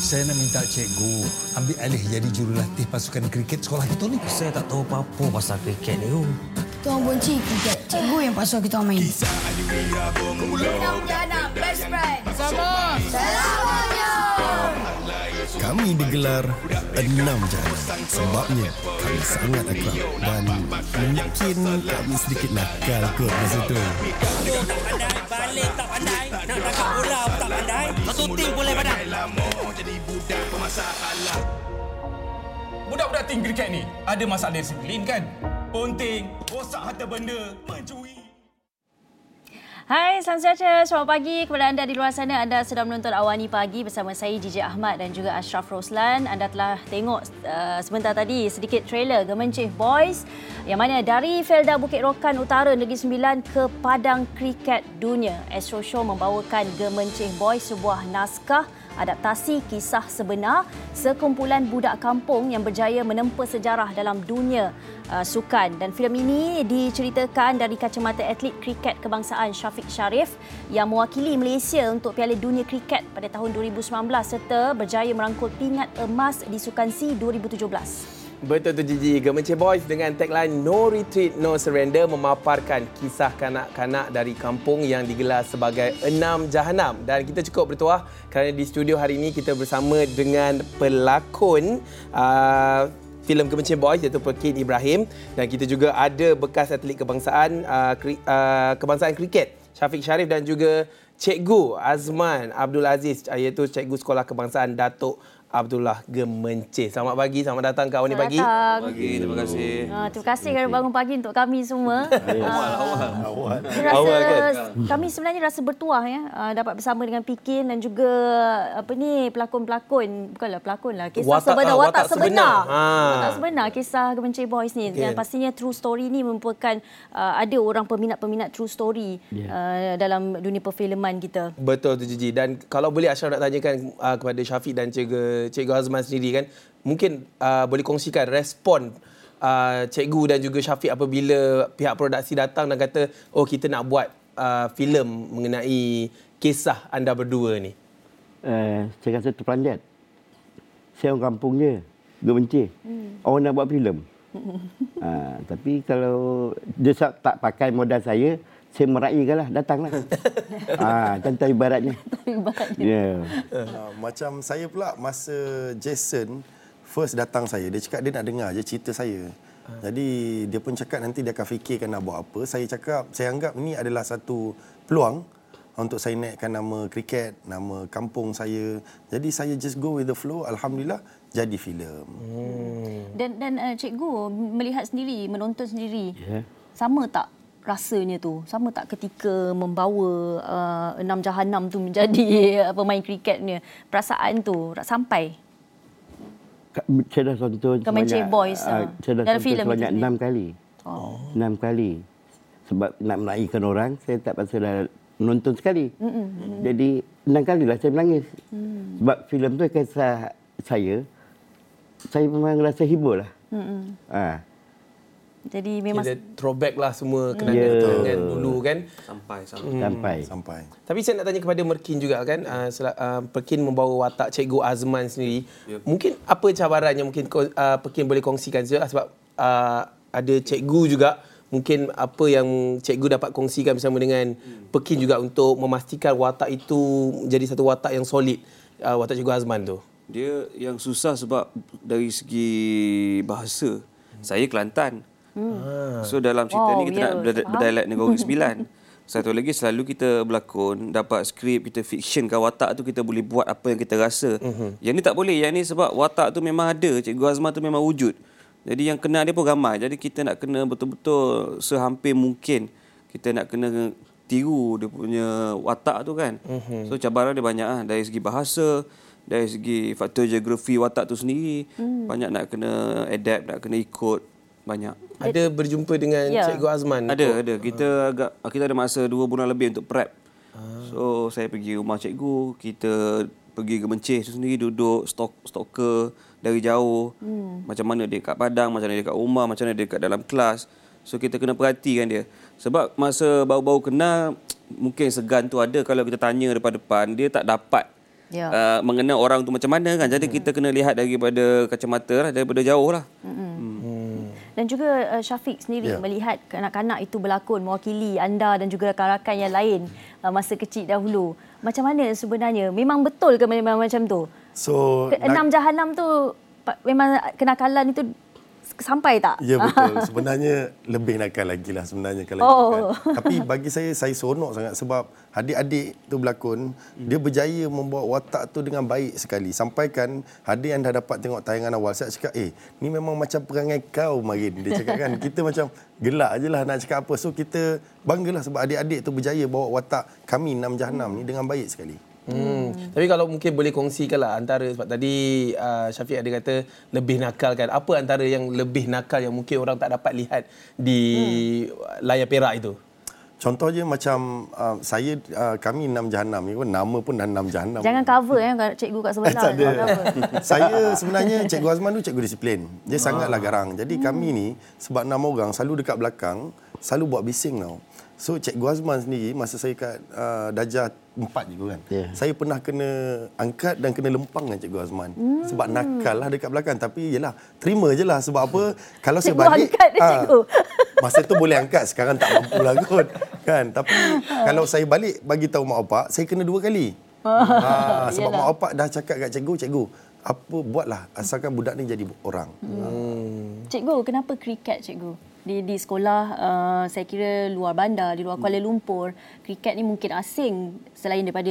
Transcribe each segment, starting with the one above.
Saya nak minta cikgu ambil alih jadi jurulatih pasukan kriket sekolah kita ni. Saya tak tahu apa-apa pasal kriket ni. Kita orang benci kriket. Cikgu yang pasal kita orang main. Enam Jana Best Friend. Sama. Selamanya. Kami digelar Enam Jana sebabnya kami sangat akrab dan mungkin kami sedikit nakal kot masa tu. Tak pandai, balik tak pandai, nak tangkap bola tak pandai, satu tim boleh pandai. Budak-budak tim kriket ni ada masalah disiplin kan? Ponting, rosak harta benda, mencuri. Hai, selamat siang, selamat pagi kepada anda di luar sana. Anda sedang menonton Awani Pagi bersama saya JJ Ahmad dan juga Ashraf Roslan. Anda telah tengok sebentar tadi sedikit trailer Gemencih Boys yang mana dari Felda Bukit Rokan Utara Negeri Sembilan ke Padang Kriket Dunia. Astro Show membawakan Gemencih Boys, sebuah naskah adaptasi kisah sebenar sekumpulan budak kampung yang berjaya menempa sejarah dalam dunia sukan. Dan filem ini diceritakan dari kacamata atlet kriket kebangsaan Syafiq Sharif yang mewakili Malaysia untuk Piala Dunia Kriket pada tahun 2019 serta berjaya merangkul pingat emas di Sukan SEA 2017. Betul tu Gigi. Gemencih Boys dengan tagline No Retreat, No Surrender memaparkan kisah kanak-kanak dari kampung yang digelar sebagai Enam Jahanam. Dan kita cukup bertuah kerana di studio hari ini kita bersama dengan pelakon filem Gemencih Boys iaitu Pekin Ibrahim, dan kita juga ada bekas atlet kebangsaan kebangsaan kriket Syafiq Sharif dan juga Cikgu Azman Abdul Aziz iaitu Cikgu Sekolah Kebangsaan Datuk Abdullah Gemencih. Selamat pagi, selamat datang ke Awani Pagi. Pagi, terima kasih. Terima kasih kerana bangun pagi untuk kami semua. Awal kan? Kami sebenarnya rasa bertuah ya dapat bersama dengan Pekin dan juga pelakon-pelakon, bukanlah pelakon lah, kisah watak sebenar. Watak sebenar kisah Gemencih Boys ni. Dan pastinya true story ni merupakan ada orang peminat-peminat true story dalam dunia perfilman kita. Betul tu Gigi. Dan kalau boleh Ashraf nak tanyakan kepada Syafiq dan Cikgu Azman sendiri kan, mungkin boleh kongsikan respon Cikgu dan juga Syafiq apabila pihak produksi datang dan kata, oh kita nak buat filem mengenai kisah anda berdua ni. Saya rasa terperanjat. Saya orang kampung je, Gemencih. Orang nak buat filem. Tapi kalau dia tak pakai modal saya meraikanlah, datanglah. Contoh ibaratnya. Yeah. Macam saya pula masa Jason first datang saya, dia cakap dia nak dengar je cerita saya. Jadi dia pun cakap nanti dia akan fikirkan nak buat apa. Saya cakap saya anggap ini adalah satu peluang untuk saya naikkan nama kriket, nama kampung saya. Jadi saya just go with the flow. Alhamdulillah jadi filem. Dan cikgu melihat sendiri, menonton sendiri. Sama tak rasanya tu? Sama tak ketika membawa Enam Jahanam tu menjadi pemain kriketnya? Perasaan tu sampai? Saya dah tonton Gemencih Boys saya dah dalam tonton filem sebanyak 6 kali. 6 kali. Sebab nak menaikkan orang, saya tak pasal dah menonton sekali. Jadi 6 kalilah saya menangis. Sebab filem tu kisah saya memang rasa hibur lah. Jadi memang kita throwback lah semua kenangan dulu kan. Sampai. Tapi saya nak tanya kepada Merkin juga kan. Pekin membawa watak Cikgu Azman sendiri. Mungkin apa cabarannya mungkin Pekin boleh kongsikan sebab ada cikgu juga. Mungkin apa yang cikgu dapat kongsikan bersama dengan Pekin juga untuk memastikan watak itu menjadi satu watak yang solid. Watak Cikgu Azman tu. Dia yang susah sebab dari segi bahasa. Saya Kelantan. So dalam cerita ni kita nak berdialek Negeri Sembilan. Satu lagi selalu kita berlakon, dapat skrip, kita fictionkan watak tu, kita boleh buat apa yang kita rasa. Yang ni tak boleh. Yang ni sebab watak tu memang ada. Cikgu Azman tu memang wujud. Jadi yang kenal dia pun ramai. Jadi kita nak kena betul-betul sehampir mungkin. Kita nak kena tiru dia punya watak tu kan. So cabaran dia banyak lah. Dari segi bahasa, dari segi faktor geografi watak tu sendiri. Banyak nak kena adapt, nak kena ikut. Banyak. Ada berjumpa dengan Cikgu Azman? Ada. Kita ada masa 2 bulan lebih untuk prep. So saya pergi rumah cikgu, kita pergi Gemencih tu sendiri, duduk stalker dari jauh. Macam mana dia kat padang, macam mana dia kat rumah, macam mana dia kat dalam kelas. So kita kena perhatikan dia. Sebab masa baru-baru kenal, mungkin segan tu ada. Kalau kita tanya depan-depan, dia tak dapat mengenal orang tu macam mana kan. Jadi kita kena lihat daripada kacamata lah, daripada jauh lah. Dan juga Syafiq sendiri melihat kanak-kanak itu berlakon mewakili anda dan juga rakan-rakan yang lain masa kecil dahulu. Macam mana sebenarnya? Memang betul ke memang macam tu? So 6 jahanam tu memang kenakalan itu sampai tak? Ya betul. Sebenarnya lebih nakal lagi lah sebenarnya kalau kan. Tapi bagi saya seronok sangat sebab adik-adik tu berlakon, dia berjaya membawa watak tu dengan baik sekali. Sampaikan adik yang dah dapat tengok tayangan awal, saya cakap, ni memang macam perangai kau Marin. Dia cakap kan, kita macam gelak je lah nak cakap apa. So kita banggalah sebab adik-adik tu berjaya bawa watak kami 6 jahanam ni dengan baik sekali. Tapi kalau mungkin boleh kongsikanlah antara, sebab tadi Syafiq ada kata lebih nakal kan. Apa antara yang lebih nakal yang mungkin orang tak dapat lihat di layar perak itu? Contohnya macam kami 6 jahanam ni pun nama pun dah 6 jahanam. Jangan cover cikgu kat sebelah. Tak ada. Saya sebenarnya Cikgu Azman tu cikgu disiplin. Dia sangatlah garang. Jadi kami ni sebab 6 orang selalu dekat belakang, selalu buat bising tau. So Cikgu Azman sendiri masa saya kat darjah 4 je kan. Saya pernah kena angkat dan kena lempang dengan Cikgu Azman. Sebab nakal lah dekat belakang. Tapi yelah, terima je lah. Sebab apa, kalau saya balik, masa tu boleh angkat, sekarang tak mampu lah kot. Kan? Tapi kalau saya balik bagi tahu mak bapak, saya kena 2 kali. Sebab mak bapak dah cakap kat cikgu, apa buatlah asalkan budak ni jadi orang. Cikgu, kenapa kriket cikgu? Di sekolah, saya kira luar bandar, di luar Kuala Lumpur, kriket ni mungkin asing selain daripada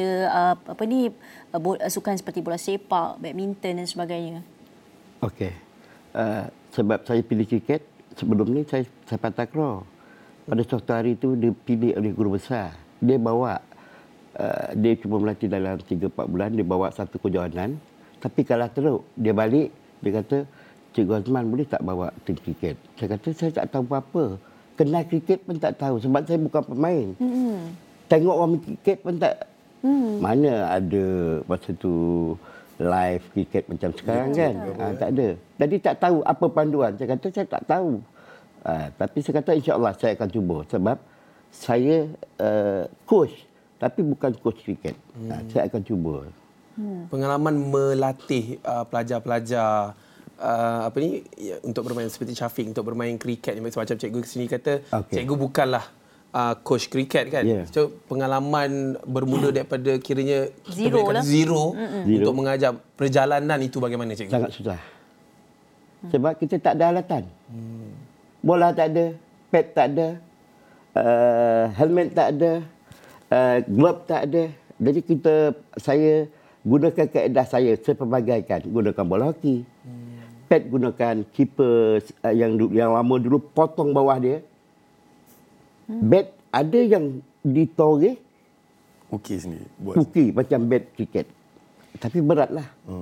sukan seperti bola sepak, badminton dan sebagainya. Okey. Sebab saya pilih kriket, sebelum ni saya sepak takraw. Pada suatu hari itu dipilih oleh guru besar. Dia bawa, dia cuma melatih dalam 3-4 bulan, dia bawa satu kejohanan. Tapi kalah teruk, dia balik, dia kata, Cikgu Azman boleh tak bawa tim kriket? Saya kata, saya tak tahu apa-apa. Kenal kriket pun tak tahu sebab saya bukan pemain. Tengok orang kriket pun tak... Mana ada masa tu live kriket macam sekarang kan? Tak ada. Jadi tak tahu apa panduan. Saya kata, saya tak tahu. Tapi saya kata, insya-Allah saya akan cuba. Sebab saya coach. Tapi bukan coach kriket. Saya akan cuba. Pengalaman melatih pelajar-pelajar untuk bermain seperti Syafiq, untuk bermain kriket macam cikgu sini kata, cikgu bukanlah coach kriket kan. So pengalaman bermula daripada kiranya zero untuk mengajar, perjalanan itu bagaimana cikgu? Sangat susah. Sebab kita tak ada alatan. Bola tak ada, pad tak ada, helmet tak ada, glove tak ada. Jadi saya gunakan kaedah saya pelbagaikan. Gunakan bola hoki. Pad gunakan keeper yang lama dulu, potong bawah dia. Bat ada yang ditoreh. Ukir sendiri. Ukir macam bat kriket. Tapi beratlah.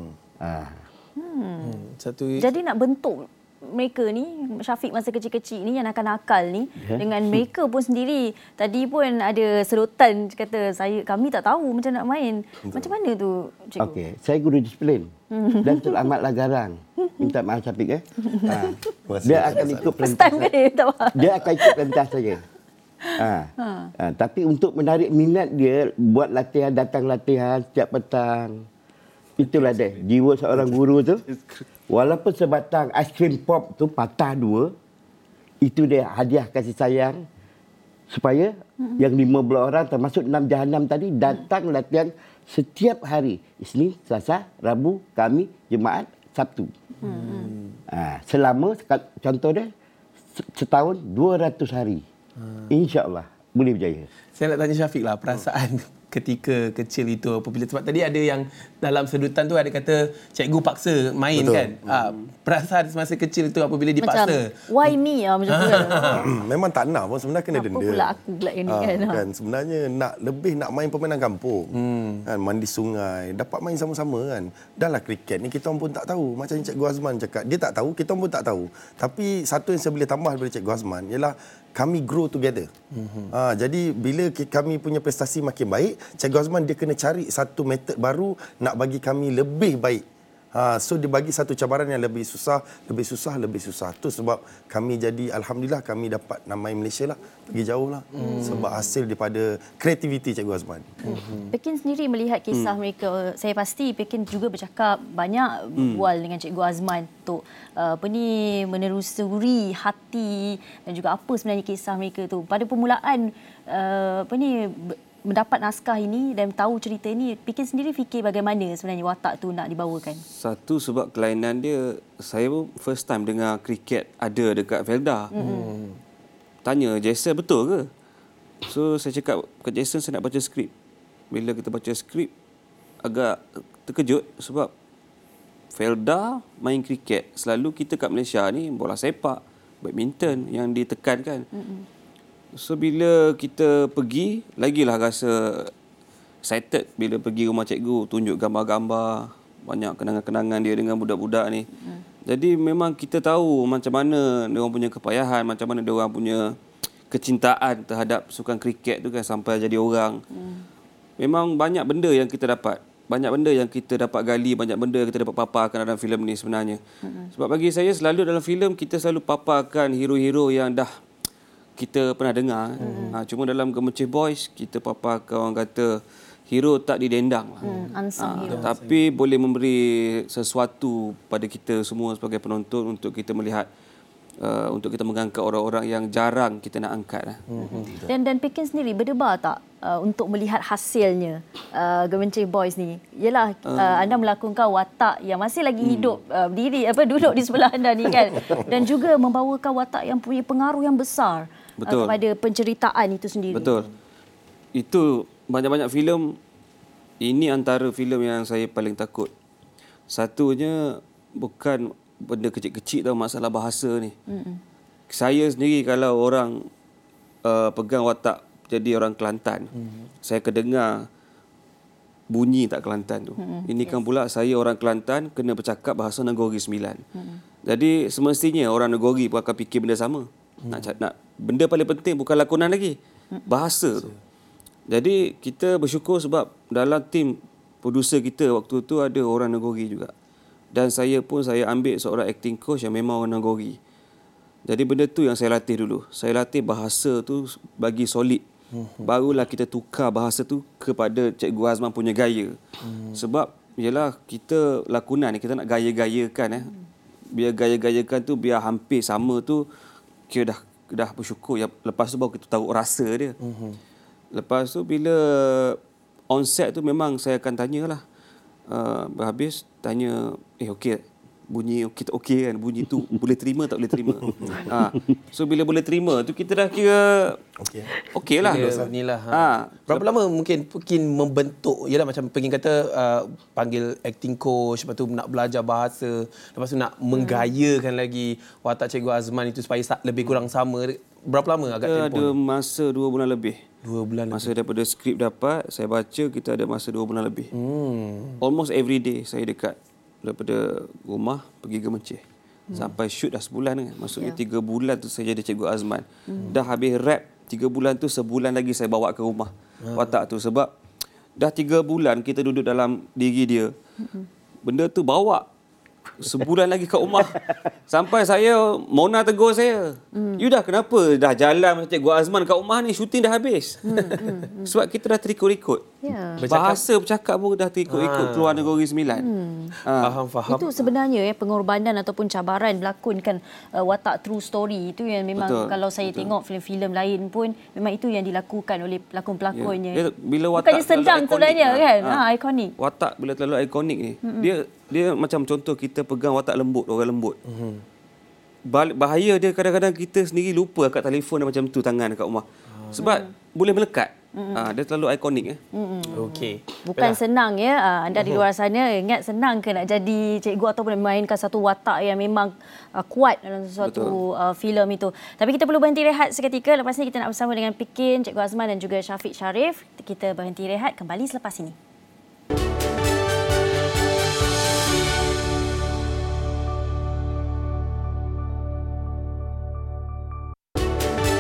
Jadi nak bentuk mereka ni, Syafiq masa kecil-kecil ni yang nakal-nakal ni, dengan mereka pun sendiri. Tadi pun ada serotan kata kami tak tahu macam nak main. Macam mana tu cikgu? Okey, saya guru disiplin dan teramatlah garang. Minta maaf Syafiq dia akan ikut perintah saya. Dia akan ikut perintah saya. Tapi untuk menarik minat dia buat latihan, datang latihan setiap petang. Itulah dia jiwa seorang guru tu. Walaupun sebatang aiskrim pop tu patah 2, itu dia hadiah kasih sayang supaya yang 15 orang termasuk 6 jahanam tadi datang latihan setiap hari. Isnin, Selasa, Rabu, Khamis, Jumaat, Sabtu. Selama contoh dia setahun 200 hari. InsyaAllah boleh berjaya. Saya nak tanya Syafiq lah, perasaan ketika kecil itu apabila, sebab tadi ada yang dalam sedutan tu ada kata cikgu paksa main. Betul. Kan. Perasaan semasa kecil itu apabila dipaksa. Macam why me macam tu kan. Memang tak nak pun sebenarnya kena denda. Apa pula aku pula ini kan. Sebenarnya nak main permainan kampung. Kan, mandi sungai, dapat main sama-sama kan. Dah lah kriket ni kita pun tak tahu. Macam Cikgu Azman cakap, dia tak tahu, kita pun tak tahu. Tapi satu yang saya boleh tambah daripada Cikgu Azman ialah kami grow together. Jadi bila kami punya prestasi makin baik, Cikgu Azman dia kena cari satu metod baru nak bagi kami lebih baik. So dia bagi satu cabaran yang lebih susah. Tu sebab kami jadi, alhamdulillah kami dapat namai Malaysia lah, pergi jauh lah. Sebab hasil daripada kreativiti Cikgu Azman. Pekin sendiri melihat kisah mereka, saya pasti Pekin juga bercakap banyak berbual dengan Cikgu Azman untuk menelusuri hati dan juga apa sebenarnya kisah mereka tu. Pada permulaan mendapat naskah ini dan tahu cerita ini, Pekin sendiri fikir bagaimana sebenarnya watak tu nak dibawakan? Satu sebab kelainan dia, saya pun first time dengar kriket ada dekat Felda. Tanya, Jason betul ke? So saya cakap ke Jason, saya nak baca skrip. Bila kita baca skrip, agak terkejut sebab Felda main kriket. Selalu kita kat Malaysia ni bola sepak, badminton yang ditekankan. So bila kita pergi, lagilah rasa excited bila pergi rumah cikgu, tunjuk gambar-gambar, banyak kenangan-kenangan dia dengan budak-budak ni. Jadi memang kita tahu macam mana dia orang punya kepayahan, macam mana dia orang punya kecintaan terhadap sukan kriket tu kan sampai jadi orang. Memang banyak benda yang kita dapat. Banyak benda yang kita dapat gali, banyak benda yang kita dapat paparkan dalam filem ni sebenarnya. Sebab bagi saya selalu dalam filem kita selalu paparkan hero-hero yang dah kita pernah dengar. Cuma dalam Gemencih Boys kita paparkan orang kata hero tak didendang lah. Unsung hero. Tapi boleh memberi sesuatu pada kita semua sebagai penonton untuk kita melihat, untuk kita mengangkat orang-orang yang jarang kita nak angkat lah. Dan Pekin sendiri berdebar tak untuk melihat hasilnya Gemencih Boys ni? Yalah, anda melakonkan watak yang masih lagi hidup, duduk di sebelah anda ni kan, dan juga membawakan watak yang punya pengaruh yang besar kepada penceritaan itu sendiri. Betul. Itu banyak-banyak filem, ini antara filem yang saya paling takut. Satunya bukan benda kecil-kecil tau, masalah bahasa ni. Saya sendiri kalau orang pegang watak jadi orang Kelantan, saya kedengar bunyi tak Kelantan tu. Ini kan pula saya orang Kelantan kena bercakap bahasa Negeri Sembilan. Jadi semestinya orang Negeri pun akan fikir benda sama. Nak benda paling penting bukan lakonan lagi, bahasa tu. Jadi kita bersyukur sebab dalam tim producer kita waktu tu ada orang Negeri juga. Dan saya ambil seorang acting coach yang memang orang Negeri. Jadi benda tu yang saya latih dulu. Saya latih bahasa tu bagi solid. Barulah kita tukar bahasa tu kepada Cikgu Azman punya gaya. Sebab yalah kita lakonan ni kita nak gaya-gayakan biar gaya-gayakan tu biar hampir sama tu, kita dah bersyukur. Lepas tu baru kita tahu rasa dia. Lepas tu bila on set tu memang saya akan tanyalah. Habis tanya, okey, bunyi okey tak okey kan, bunyi tu boleh terima tak boleh terima. So bila boleh terima tu kita dah kira okey lah. Berapa lama mungkin membentuk, yalah macam Pekin kata panggil acting coach, lepas tu nak belajar bahasa, lepas tu nak menggayakan lagi watak Cikgu Azman itu supaya lebih kurang sama. Berapa lama agak tempoh? Ada masa 2 bulan lebih. 2 bulan masa lebih. Daripada skrip dapat, saya baca, kita ada masa 2 bulan lebih. Almost every day saya dekat daripada rumah pergi Gemencih. Sampai shoot dah sebulan kan. Maksudnya 3 bulan tu saya jadi Cikgu Azman. Dah habis rap 3 bulan tu, sebulan lagi saya bawa ke rumah watak tu. Sebab dah 3 bulan kita duduk dalam diri dia. Benda tu bawa sebulan lagi kat rumah. Sampai Mona tegur saya. You dah kenapa dah jalan macam Cikgu Azman kat rumah ni, syuting dah habis. Sebab kita dah terikut-ikut. Bahasa bercakap pun dah terikut-ikut keluar Negeri Sembilan. Faham. Itu sebenarnya pengorbanan ataupun cabaran melakonkan watak true story. Itu yang memang kalau saya tengok filem-filem lain pun memang itu yang dilakukan oleh pelakon-pelakonnya. Bila watak bukannya sedang sebenarnya kan. Ikonik. Watak bila terlalu ikonik ni, dia macam contoh kita pegang watak lembut, orang lembut. Bahaya dia kadang-kadang kita sendiri lupa kat telefon dia macam tu tangan dekat rumah. Sebab boleh melekat. Dia terlalu ikonik. Okey. Bukan senang ya. Anda di luar sana ingat senang ke nak jadi cikgu ataupun memainkan satu watak yang memang kuat dalam sesuatu filem itu. Tapi kita perlu berhenti rehat seketika. Lepas ni kita nak bersama dengan Pekin, Cikgu Azman dan juga Syafiq Sharif. Kita berhenti rehat, kembali selepas ini.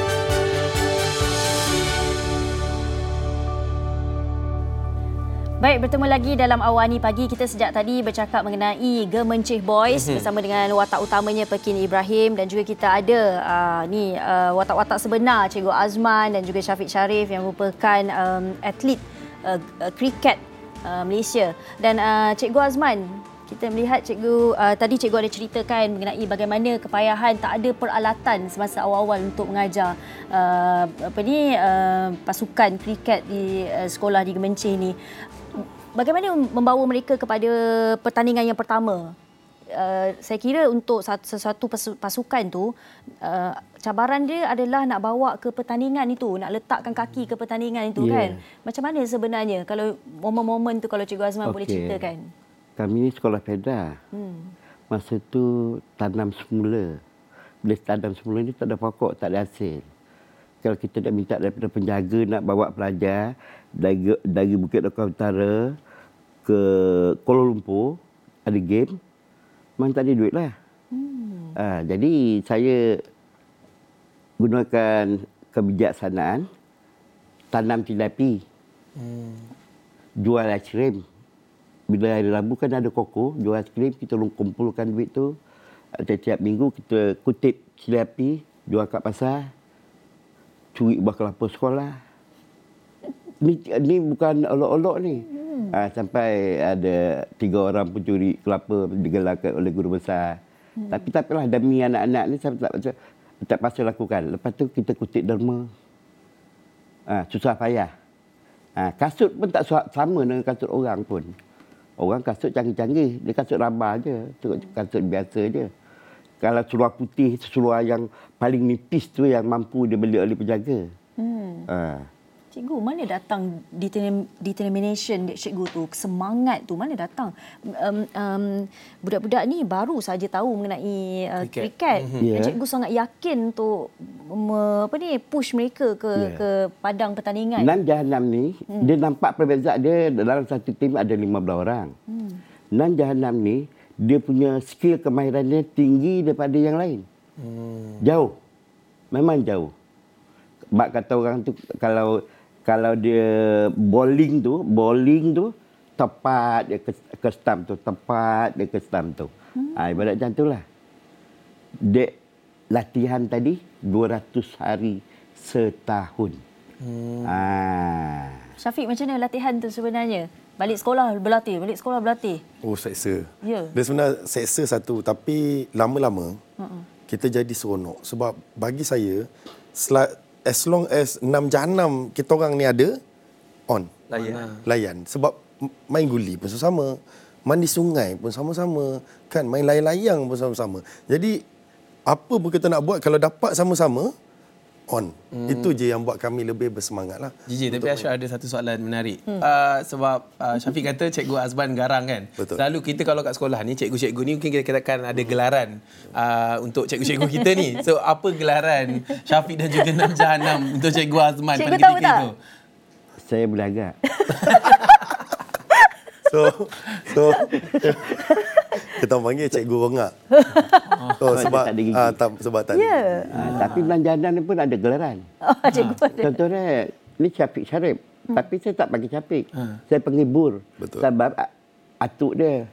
Baik, Baik, bertemu lagi dalam Awani Pagi. Kita sejak tadi bercakap mengenai Gemencih Boys bersama dengan watak utamanya Pekin Ibrahim, dan juga kita ada watak-watak sebenar Cikgu Azman dan juga Syafiq Sharif yang merupakan atlet kriket Malaysia. Dan Cikgu Azman, kita melihat tadi cikgu ada ceritakan mengenai bagaimana kepayahan tak ada peralatan semasa awal-awal untuk mengajar pasukan kriket di sekolah di Gemencih ni. Bagaimana membawa mereka kepada pertandingan yang pertama? Saya kira untuk sesuatu pasukan tu, cabaran dia adalah nak bawa ke pertandingan itu, nak letakkan kaki ke pertandingan itu, kan? Macam mana sebenarnya kalau momen-momen tu, kalau Cikgu Azman boleh ceritakan? Kami ni sekolah Pedas. Masa tu tanam semula. Bila tanam semula ni tak ada pokok, tak ada hasil. Kalau kita nak minta daripada penjaga nak bawa pelajar dari Bukit Dokor Utara ke Kuala Lumpur, ada game, memang tak ada duit lah. Jadi saya gunakan kebijaksanaan, tanam tilapi, jual aiskrim. Bila hari Rabu kan ada koko, jual aiskrim, kita kumpulkan duit tu. Setiap minggu kita kutip tilapi, jual kat pasar, curi buah kelapa sekolah. Ni bukan olok-olok ni. Sampai ada 3 orang pencuri kelapa digelarkan oleh guru besar. Tapi tak apalah, demi anak-anak ni saya tak pasal lakukan. Lepas tu kita kutip derma. Susah payah. Kasut pun tak sama dengan kasut orang pun. Orang kasut canggih-canggih, dia kasut rabah je, kasut biasa je. Kalau seluar putih, seluar yang paling nipis tu yang mampu dibeli oleh penjaga. Cikgu, mana datang determination cikgu tu, semangat tu mana datang? Budak-budak ni baru saja tahu mengenai kriket. Cikgu sangat yakin untuk push mereka ke padang pertandingan. Nan Jahanam ni, dia nampak perbezaan dia dalam satu tim ada 15 orang. Nan Jahanam ni, dia punya skill kemahirannya tinggi daripada yang lain. Jauh. Memang jauh. Bak kata orang tu, kalau dia bowling tu tepat dia ke stump tu, tepat dia ke stump tu. Ibarat macam itulah. Dek latihan tadi 200 hari setahun. Syafiq, macam mana latihan tu sebenarnya? Balik sekolah berlatih. Oh, seksa. Ya. Dia sebenarnya seksa satu, tapi lama-lama kita jadi seronok. Sebab bagi saya, as long as 6 jahanam kita orang ni ada, layan. Sebab main guli pun sama-sama, mandi sungai pun sama-sama, kan, main layang-layang pun sama-sama. Jadi apa pun kita nak buat, kalau dapat sama-sama, itu je yang buat kami lebih bersemangat lah. Tapi Ashraf ada satu soalan menarik. Sebab Syafiq kata Cikgu Azman garang, kan? Betul. Selalu kita kalau kat sekolah ni, cikgu-cikgu ni mungkin kita akan ada gelaran untuk cikgu-cikgu kita ni. So apa gelaran Syafiq dan juga Nam Jahanam untuk Cikgu Azman pada ketika itu? Saya boleh agak. So kita panggil Cikgu Rongak. Sebab tak ada. Tapi belanjaan ni pun ada gelaran. Contohnya, ni Syafiq Sharif. Tapi saya tak panggil Syafiq. Saya panggil Bur. Betul. Sebab atuk dia.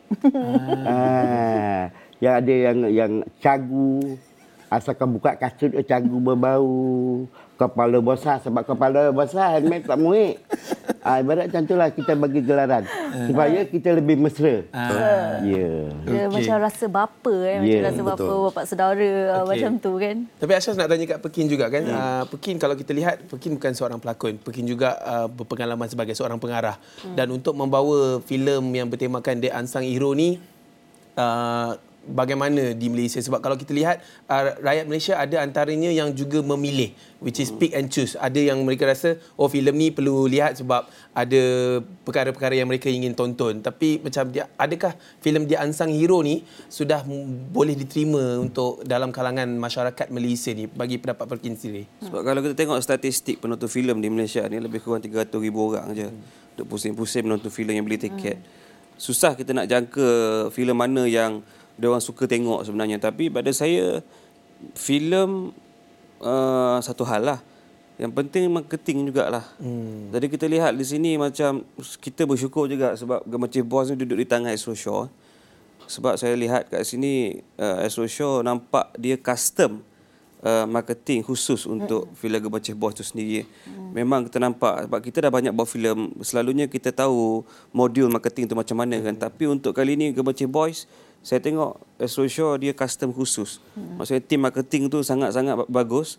Yang ada yang cagu. Asalkan buka kasut, cagu berbau. Kepala besar, sebab kepala besar handmade tak muik. Ibarat macam itulah kita bagi gelaran. Supaya kita lebih mesra. Macam rasa bapa, macam rasa bapa, bapak saudara, macam tu, kan. Tapi Ashraf nak tanya kat Pekin juga, kan. Pekin, kalau kita lihat, Pekin bukan seorang pelakon. Pekin juga berpengalaman sebagai seorang pengarah. Dan untuk membawa filem yang bertemakan The Unsung Hero ni, bagaimana di Malaysia? Sebab kalau kita lihat, rakyat Malaysia ada antaranya yang juga memilih, which is pick and choose. Ada yang mereka rasa, filem ni perlu lihat sebab ada perkara-perkara yang mereka ingin tonton. Tapi macam adakah filem The Unsung Hero ni sudah boleh diterima untuk dalam kalangan masyarakat Malaysia ni, bagi pendapat Pekin sendiri? Sebab kalau kita tengok statistik penonton filem di Malaysia ni, lebih kurang 300,000 orang je untuk pusing-pusing menonton filem yang beli tiket. Susah kita nak jangka filem mana yang dia orang suka tengok sebenarnya. Tapi pada saya, filem satu hal lah. Yang penting marketing jugalah. Jadi kita lihat di sini macam kita bersyukur juga sebab Gemencih Boys ni duduk di tangan Astro Shaw. Sebab saya lihat kat sini Astro Shaw nampak dia custom marketing khusus untuk filem Gemencih Boys tu sendiri. Memang kita nampak sebab kita dah banyak buat filem, selalunya kita tahu modul marketing tu macam mana kan. Tapi untuk kali ni Gemencih Boys, saya tengok Astro Shaw dia custom khusus. Maksudnya tim marketing tu sangat-sangat bagus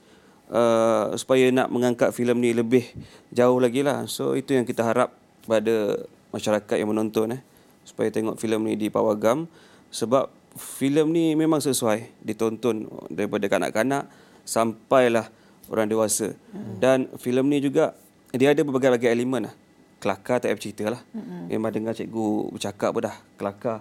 supaya nak mengangkat filem ni lebih jauh lagi lah. So itu yang kita harap pada masyarakat yang menonton supaya tengok filem ni di Pawagam, sebab filem ni memang sesuai ditonton daripada kanak-kanak sampailah orang dewasa. Dan filem ni juga dia ada berbagai-bagai elemen lah. Kelakar tak payah cerita lah. Memang dengar cikgu bercakap pun dah kelakar.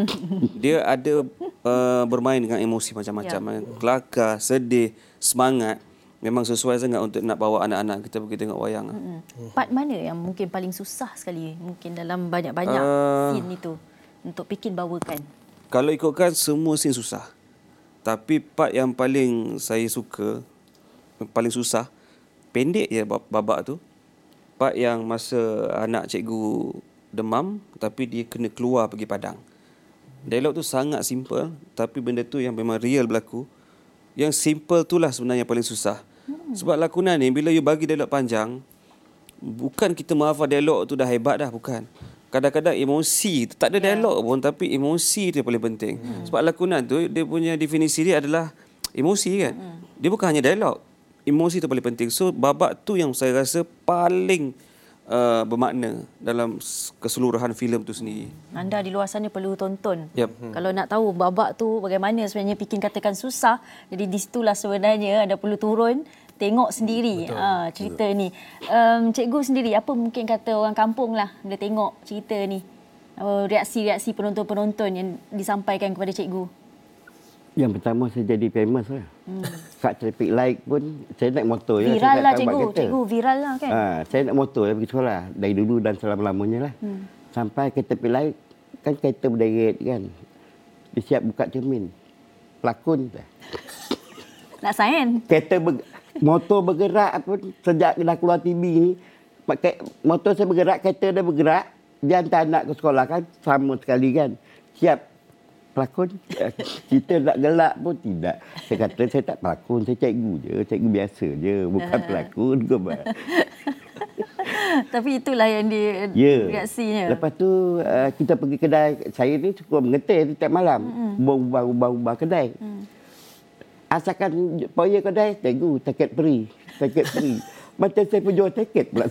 Dia ada bermain dengan emosi macam-macam. Kelakar, sedih, semangat. Memang sesuai sangat untuk nak bawa anak-anak kita pergi tengok wayang. Part mana yang mungkin paling susah sekali mungkin dalam banyak-banyak scene itu untuk bikin bawakan? Kalau ikutkan semua scene susah. Tapi part yang paling saya suka, paling susah, pendek je babak tu. Part yang masa anak cikgu demam tapi dia kena keluar pergi padang. Dialog tu sangat simple tapi benda tu yang memang real berlaku. Yang simple itulah sebenarnya yang paling susah. Sebab lakonan ni bila you bagi dialog panjang, bukan kita menghafal dialog tu dah hebat dah, bukan. Kadang-kadang emosi, tak ada dialog pun tapi emosi tu yang paling penting. Sebab lakonan tu dia punya definisi dia adalah emosi kan. Dia bukan hanya dialog. Emosi tu paling penting. So babak tu yang saya rasa paling bermakna dalam keseluruhan filem tu sendiri. Anda di luar sana perlu tonton. Yep. Kalau nak tahu babak tu bagaimana sebenarnya Pikin katakan susah, jadi di situlah sebenarnya anda perlu turun tengok sendiri cerita ni. Cikgu sendiri apa mungkin kata orang kampung lah bila tengok cerita ni? Reaksi-reaksi penonton-penonton yang disampaikan kepada cikgu. Yang pertama saya jadi famous lah. Kat traffic light pun saya naik motor je. Viral lah cikgu. Cikgu viral lah kan? Saya naik motor je pergi sekolah. Dari dulu dan selama-lamanya lah. Sampai ke traffic light, kan kereta berderet kan. Dia siap buka cermin. Pelakon tu. Nak sign? Motor bergerak pun sejak dah keluar TV ni. Motor saya bergerak, kereta dia bergerak. Dia hantar anak ke sekolah kan. Sama sekali kan. Siap. Pelakon, kita nak gelak pun tidak. Saya kata saya tak pelakon, saya cikgu je. Cikgu biasa je, bukan pelakon. Tapi itulah yang reaksinya. Lepas tu kita pergi kedai. Saya ni suka mengetir setiap malam. Ubah kedai. Asalkan poya kedai, cikgu, tiket free. Tiket free. Macam saya penjual tiket pula.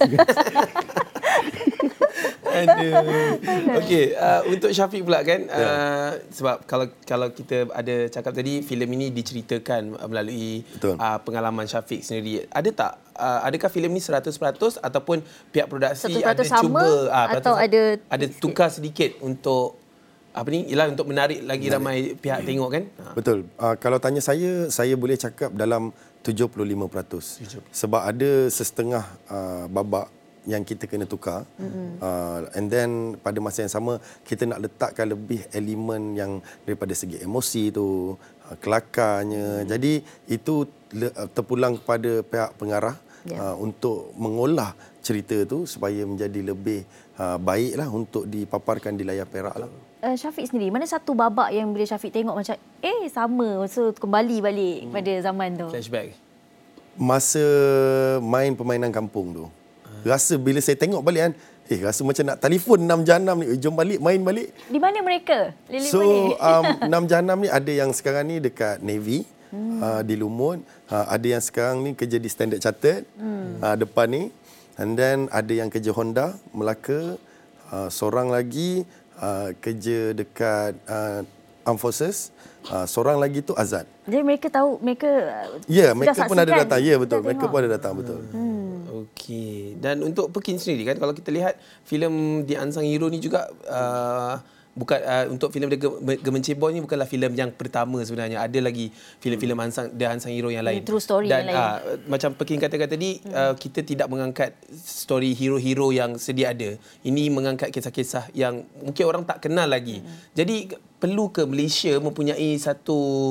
Okey, untuk Syafiq pula kan, sebab kalau kita ada cakap tadi filem ini diceritakan melalui pengalaman Syafiq sendiri. Adakah filem ni 100% ataupun pihak produksi 100% ada sama, atau ada tukar sedikit untuk untuk menarik lagi ramai pihak tengok kan? Betul. Kalau tanya saya boleh cakap dalam 75%. Sebab ada setengah babak yang kita kena tukar. And then pada masa yang sama kita nak letakkan lebih elemen yang daripada segi emosi tu, kelakarnya. Jadi itu terpulang kepada pihak pengarah untuk mengolah cerita tu supaya menjadi lebih baiklah untuk dipaparkan di layar perak lah. Syafiq sendiri, mana satu babak yang bila Syafiq tengok macam sama, so kembali balik pada zaman tu? Flashback. Masa main permainan kampung tu. Rasa bila saya tengok balik kan, rasa macam nak telefon 6 Jahanam ni, jom balik, main balik. Di mana mereka? So 6 Jahanam ni ada yang sekarang ni dekat Navy, di Lumut, ada yang sekarang ni kerja di Standard Chartered, depan ni, and then ada yang kerja Honda Melaka, seorang lagi kerja dekat Armed Forces, seorang lagi tu Azad. Jadi mereka tahu, mereka mereka pun ada datang. Ya, betul. Mereka pun ada datang, betul. Okey. Dan untuk Pekin sendiri kan, kalau kita lihat filem The Unsung Hero ni juga bukan untuk filem Gemencih Boys ni bukanlah filem yang pertama sebenarnya. Ada lagi filem-filem The Unsung Hero yang lain. True story dan, yang lain. Macam Pekin katakan tadi, kita tidak mengangkat story hero-hero yang sedia ada. Ini mengangkat kisah-kisah yang mungkin orang tak kenal lagi. Jadi perlu ke Malaysia mempunyai satu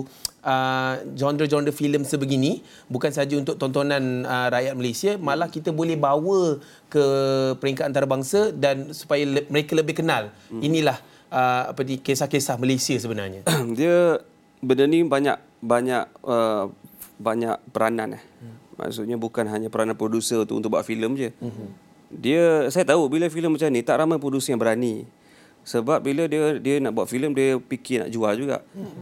genre-genre filem sebegini, bukan saja untuk tontonan rakyat Malaysia, malah kita boleh bawa ke peringkat antarabangsa dan supaya mereka lebih kenal. Inilah kisah-kisah Malaysia sebenarnya. Dia benda ni banyak peranan. Maksudnya bukan hanya peranan produser untuk buat filem je. Saya tahu bila filem macam ni tak ramai produser yang berani. Sebab bila dia nak buat filem, dia fikir nak jual juga.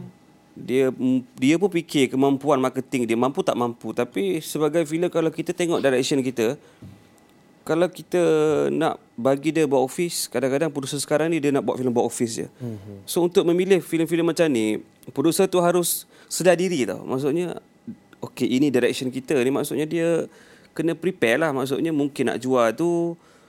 Dia pun fikir kemampuan marketing dia mampu tak mampu. Tapi sebagai filem, kalau kita tengok direction kita, kalau kita nak bagi dia box office, kadang-kadang produser sekarang ni dia nak buat filem box office je. So untuk memilih filem-filem macam ni, produser tu harus sedar diri tau. Maksudnya okey, ini direction kita ni, maksudnya dia kena prepare lah. Maksudnya mungkin nak jual tu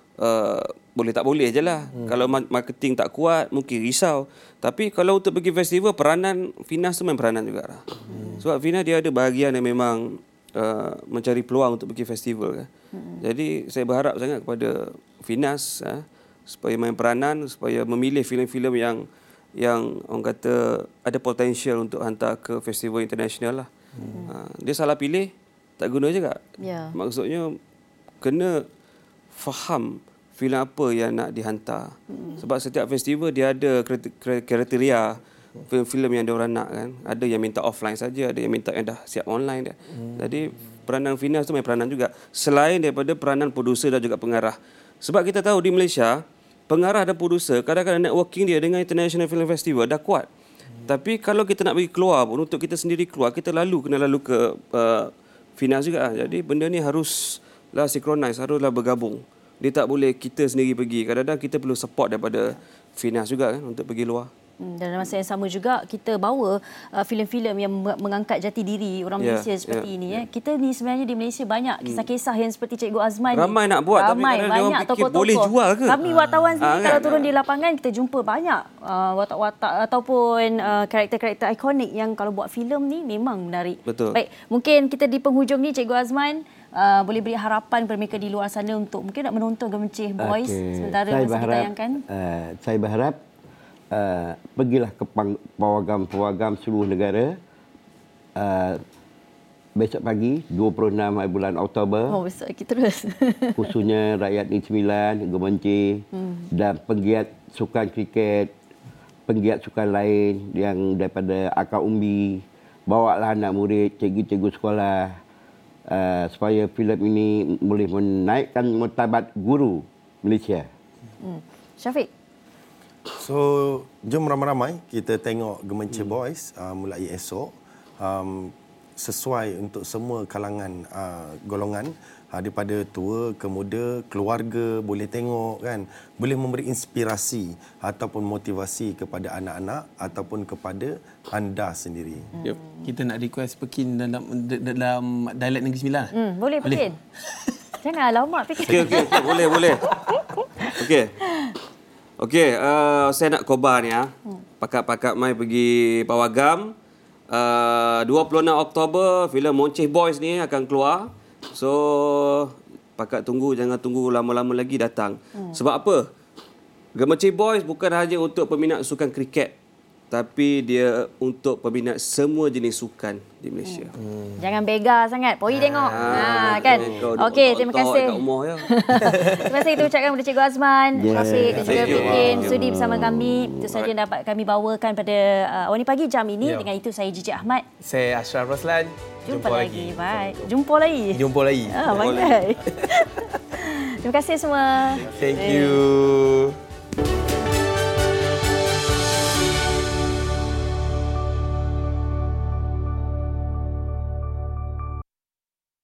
boleh tak boleh je lah. Kalau marketing tak kuat, mungkin risau. Tapi kalau untuk pergi festival, peranan Finas tu main peranan juga lah. Sebab Finas dia ada bahagian yang memang mencari peluang untuk pergi festival kan. Jadi saya berharap sangat kepada Finas supaya main peranan, supaya memilih filem-filem yang orang kata ada potensial untuk hantar ke festival international lah. Dia salah pilih, tak guna juga. Maksudnya kena faham filem apa yang nak dihantar. Sebab setiap festival dia ada kriteria filem yang diorang nak kan. Ada yang minta offline saja, ada yang minta yang dah siap online dia. Jadi peranan Finas tu main peranan juga. Selain daripada peranan produser dan juga pengarah. Sebab kita tahu di Malaysia, pengarah dan produser kadang-kadang networking dia dengan International Film Festival dah kuat. Tapi kalau kita nak pergi keluar pun, untuk kita sendiri keluar, kita kena lalu ke Finas juga. Jadi benda ni haruslah synchronize, haruslah bergabung. Dia tak boleh kita sendiri pergi. Kadang-kadang kita perlu support daripada Finas juga kan untuk pergi luar. Dan dalam masa yang sama juga kita bawa filem-filem yang mengangkat jati diri orang Malaysia seperti ini. Kita ni sebenarnya di Malaysia banyak kisah-kisah yang seperti Cikgu Azman. Ramai nak buat, ramai, tapi banyak tokoh-tokoh. Boleh jual ke? Kami wartawan sendiri kalau turun di lapangan, kita jumpa banyak watak-watak ataupun karakter-karakter ikonik yang kalau buat filem ni memang menarik. Betul. Baik, mungkin kita di penghujung ni Cikgu Azman boleh beri harapan kepada mereka di luar sana untuk mungkin nak menonton Gemencih Boys sementara masa ditayangkan. Saya berharap pergilah ke pawagam-pawagam seluruh negara besok pagi 26 bulan Oktober. Besok lagi terus. Khususnya rakyat Negeri Sembilan, Gemencih dan penggiat sukan kriket, penggiat sukan lain yang daripada akar umbi, bawalah anak murid, cikgu-cikgu sekolah supaya filem ini boleh menaikkan martabat guru Malaysia. Syafiq. So, jom ramai-ramai kita tengok Gemencih Boys mulai esok. Sesuai untuk semua kalangan golongan, daripada tua ke muda, keluarga boleh tengok kan. Boleh memberi inspirasi ataupun motivasi kepada anak-anak ataupun kepada anda sendiri. Kita nak request Pekin dalam dialek Negeri Sembilan. Boleh Pekin. Jangan lama Pekin. Okey, boleh. Okey, saya nak khabar ni pakat-pakat mai pergi pawagam. 26 Oktober filem Gemencih Boys ni akan keluar. So pakat tunggu, jangan tunggu lama-lama lagi datang. Sebab apa? Gemencih Boys bukan hanya untuk peminat sukan kriket, tapi dia untuk peminat semua jenis sukan di Malaysia. Jangan bega sangat. Poi tengok. Kan. Okey, terima kasih. Terima kasih kita ucapkan kepada Cikgu Azman, Syafiq dan juga Pekin sudi bersama kami. Itu saja yang dapat kami bawakan pada Awani Pagi jam ini. Dengan itu saya Gigi Ahmad. Saya Ashraf Roslan. Jumpa lagi. Bye. Jumpa lagi. Bye. Terima kasih semua. Thank you.